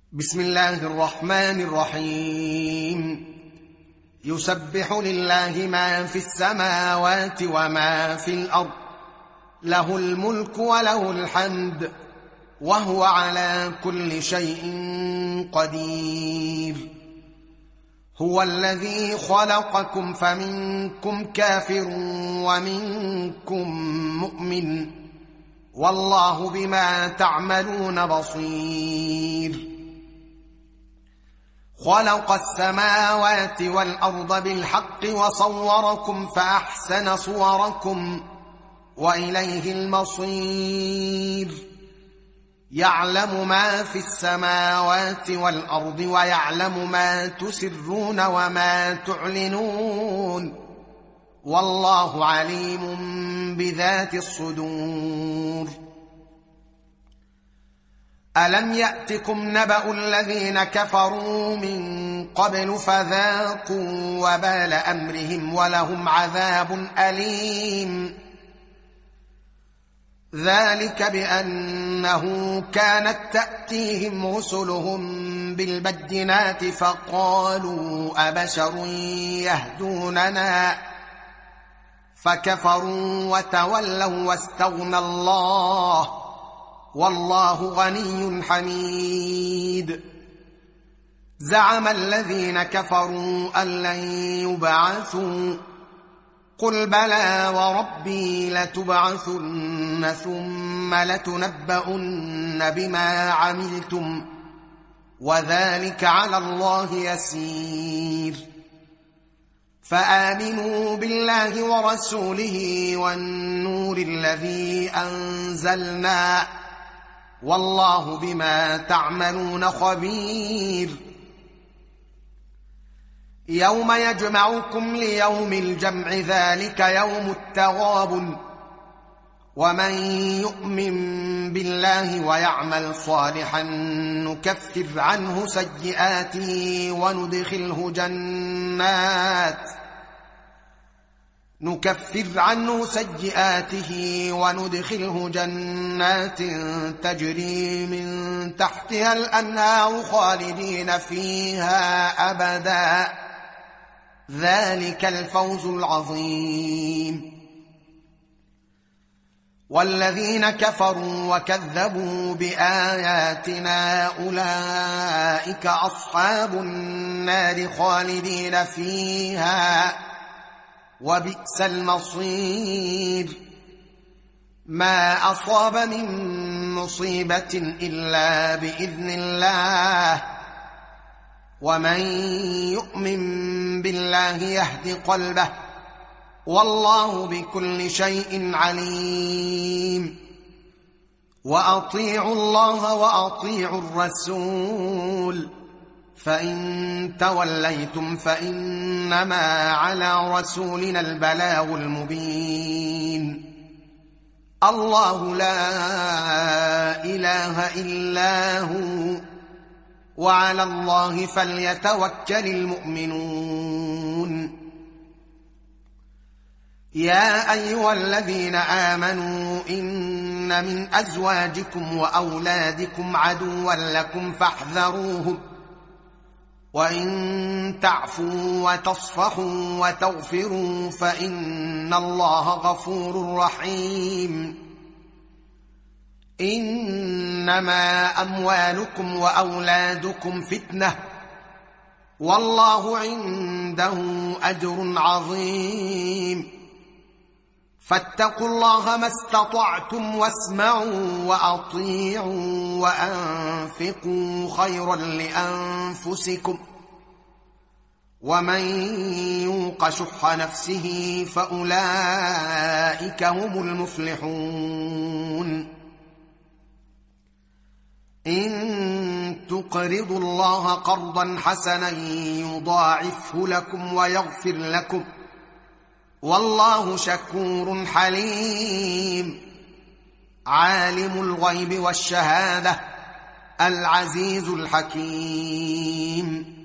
بسم الله الرحمن الرحيم. يسبح لله ما في السماوات وما في الأرض، له الملك وله الحمد، وهو على كل شيء قدير. هو الذي خلقكم فمنكم كافر ومنكم مؤمن، والله بما تعملون بصير. خلق السماوات والأرض بالحق وصوركم فأحسن صوركم وإليه المصير. يعلم ما في السماوات والأرض ويعلم ما تسرون وما تعلنون، والله عليم بذات الصدور. ألم يأتكم نبأ الذين كفروا من قبل فذاقوا وبال أمرهم ولهم عذاب أليم. ذلك بأنه كانت تأتيهم رسلهم بالبينات فقالوا أبشر يهدوننا، فكفروا وتولوا واستغنى الله، والله غني حميد. زعم الذين كفروا أن لن يبعثوا، قل بلى وربي لتبعثن ثم لتنبؤن بما عملتم، وذلك على الله يسير. فآمنوا بالله ورسوله والنور الذي أنزلنا، والله بما تعملون خبير. يوم يجمعكم ليوم الجمع، ذلك يوم التغابن. ومن يؤمن بالله ويعمل صالحا نكفر عنه سيئاته وندخله جنات تجري من تحتها الأنهار خالدين فيها أبدا، ذلك الفوز العظيم. والذين كفروا وكذبوا بآياتنا أولئك أصحاب النار خالدين فيها، وبئس المصير. ما أصاب من مصيبة إلا بإذن الله، ومن يؤمن بالله يهد قلبه، والله بكل شيء عليم. وأطيعوا الله وأطيعوا الرسول، فإن توليتم فإنما على رسولنا البلاغ المبين. الله لا إله إلا هو، وعلى الله فليتوكل المؤمنون. يا أيها الذين آمنوا إن من أزواجكم وأولادكم عدوا لكم فاحذروهم، وإن تعفوا وتصفحوا وتغفروا فإن الله غفور رحيم. إنما أموالكم وأولادكم فتنة، والله عنده أجر عظيم. فاتقوا الله ما استطعتم واسمعوا وأطيعوا وأنفقوا خيرا لأنفسكم، ومن يوق شح نفسه فأولئك هم المفلحون. إن تقرضوا الله قرضا حسنا يضاعفه لكم ويغفر لكم، والله شكور حليم. عالم الغيب والشهادة العزيز الحكيم.